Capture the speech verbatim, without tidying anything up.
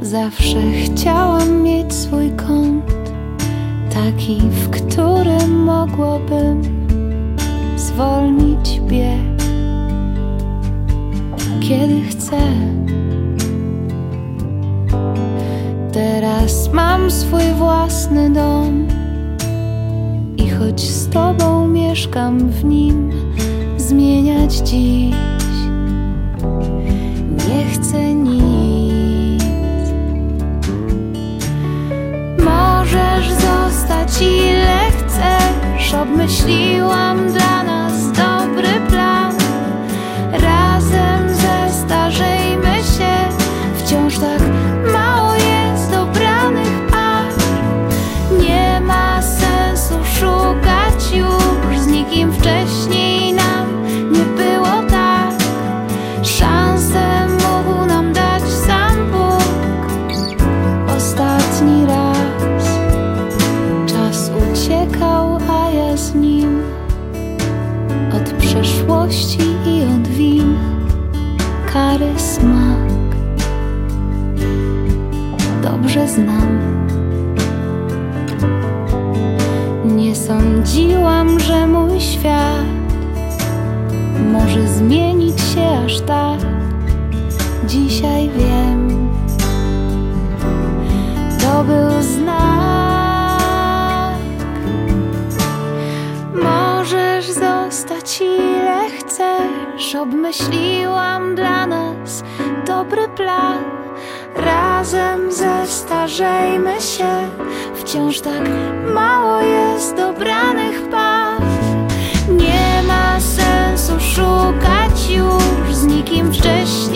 Zawsze chciałam mieć swój kąt, taki, w którym mogłabym zwolnić bieg, kiedy chcę. Teraz mam swój własny dom i choć z tobą mieszkam w nim, zmieniać dziś nie chcę nic. Możesz zostać ile chcesz, obmyśliłam dla nas dobry plan. Razem zestarzejmy się, wciąż tak mało jest dobranych par. Nie ma sensu szukać już, z nikim wcześniej nam nie było tak. Szansę mógł nam dać sam Bóg ostatni raz. Czas uciekał, a ja z nim, od przeszłości i od win. Kary smak dobrze znam. Nie sądziłam, że mój świat może zmienić się aż tak. Dzisiaj wiem, to był znak. Możesz zostać ile chcesz, obmyśliłam dla nas dobry plan. Razem zestarzejmy się, wciąż tak mało jest dobranych par. Nie ma sensu szukać już, z nikim wcześniej